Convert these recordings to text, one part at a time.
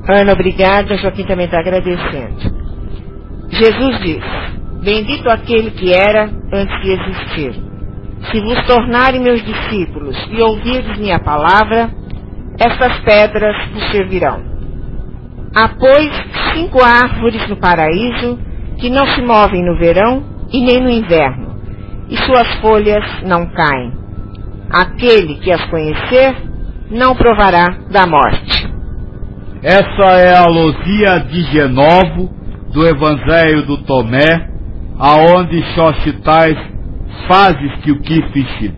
Ana, obrigada. Joaquim também está agradecendo. Jesus diz: bendito aquele que era antes de existir. Se vos tornarem meus discípulos e ouvirdes minha palavra, estas pedras vos servirão. Há, pois, 5 árvores no paraíso que não se movem no verão e nem no inverno, e suas folhas não caem. Aquele que as conhecer não provará da morte. Essa é a Luzia de Genovo, do Evangelho do Tomé, aonde Xochitais fazes que o que fiz.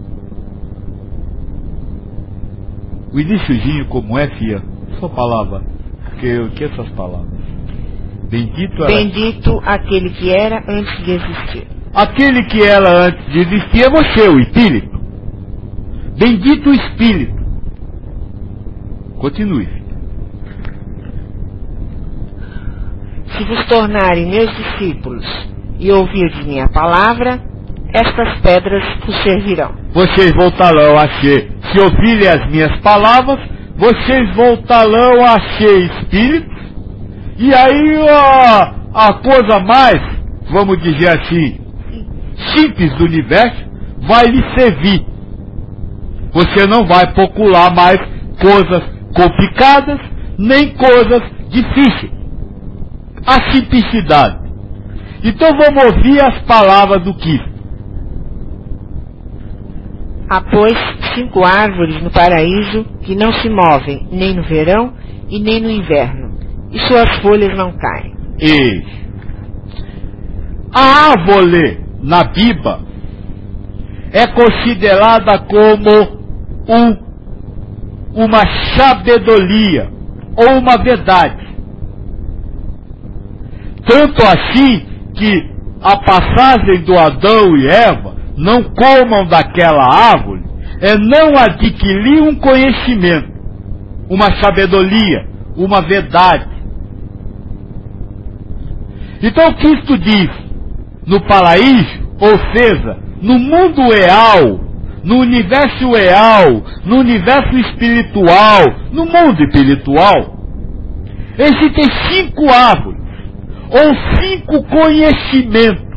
O iniciozinho como é, fia? Sua palavra. Que essas palavras? Bendito aquele que era antes de existir. Aquele que era antes de existir é você, o Espírito. Bendito o Espírito. Continue. Se vos tornarem meus discípulos e ouvirdes minha palavra, estas pedras vos servirão. Vocês voltarão a ser, se ouvirem as minhas palavras, vocês voltarão a ser espíritos, e aí a coisa mais, vamos dizer assim, simples do universo, vai lhe servir. Você não vai procurar mais coisas complicadas, nem coisas difíceis. A simplicidade. Então vamos ouvir as palavras do Cristo. Há, pois, 5 árvores no paraíso que não se movem nem no verão e nem no inverno, e suas folhas não caem. E a árvore na Bíblia é considerada como uma sabedoria ou uma verdade. Tanto assim que a passagem do Adão e Eva, não comam daquela árvore, é não adquirir um conhecimento, uma sabedoria, uma verdade. Então Cristo diz, no paraíso, ou seja, no mundo real, no universo real, no universo espiritual, no mundo espiritual, existem 5 árvores, ou 5 conhecimentos.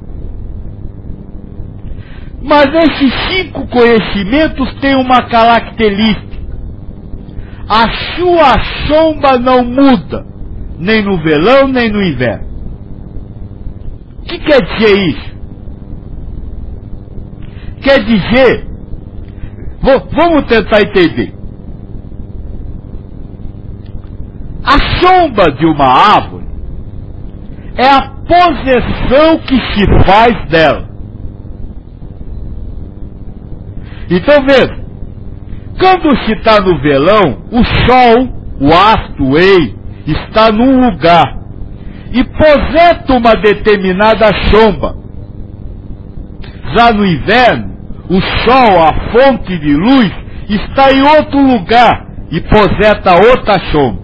Mas esses 5 conhecimentos têm uma característica. A sua sombra não muda, nem no verão, nem no inverno. O que quer dizer isso? Quer dizer, vamos tentar entender. A sombra de uma árvore é a projeção que se faz dela. Então veja, quando se está no verão, o sol, o astro, o ei, está num lugar e projeta uma determinada sombra. Já no inverno, o sol, a fonte de luz, está em outro lugar e projeta outra sombra.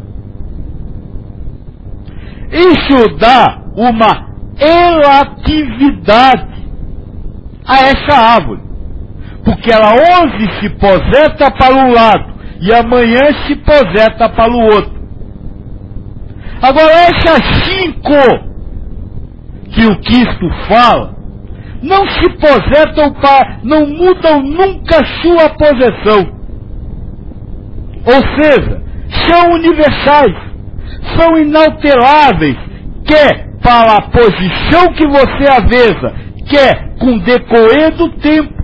Isso dá uma relatividade a essa árvore. Porque ela hoje se projeta para um lado e amanhã se projeta para o outro. Agora essas 5 que o Cristo fala, não se projetam para, não mudam nunca sua projeção. Ou seja, são universais, são inalteráveis, quer para a posição que você a veja, quer com o decorrer do tempo.